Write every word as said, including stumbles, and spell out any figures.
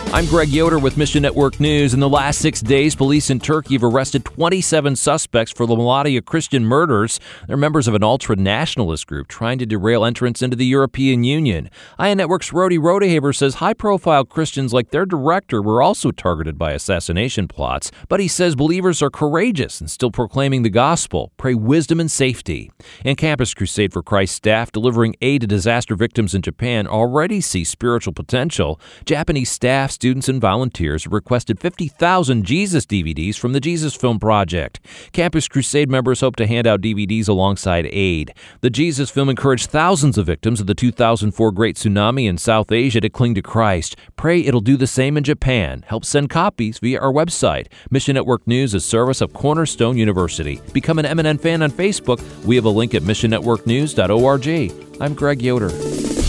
I'm Greg Yoder with Mission Network News. In the last six days, police in Turkey have arrested twenty-seven suspects for the Malatya Christian murders. They're members of an ultra-nationalist group trying to derail entrance into the European Union. I A Network's Rody Rodehaver says high-profile Christians like their director were also targeted by assassination plots, but he says believers are courageous and still proclaiming the gospel. Pray wisdom and safety. And Campus Crusade for Christ staff delivering aid to disaster victims in Japan already see spiritual potential. Japanese staff, students, and volunteers requested fifty thousand Jesus D V Ds from the Jesus Film Project. Campus Crusade members hope to hand out D V Ds alongside aid. The Jesus Film encouraged thousands of victims of the two thousand four Great Tsunami in South Asia to cling to Christ. Pray it'll do the same in Japan. Help send copies via our website. Mission Network News is service of Cornerstone University. Become an M N N fan on Facebook. We have a link at mission network news dot org. I'm Greg Yoder.